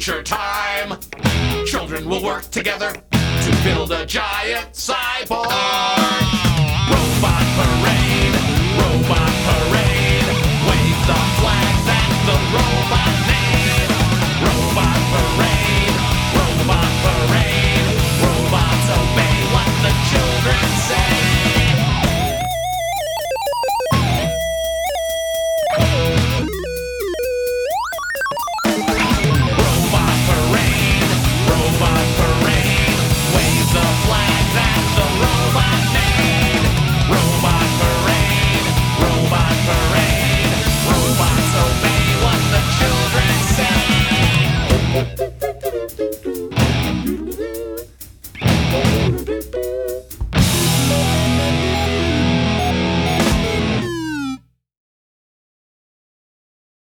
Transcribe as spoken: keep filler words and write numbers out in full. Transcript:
adventure time. Children will work together to build a giant cyborg.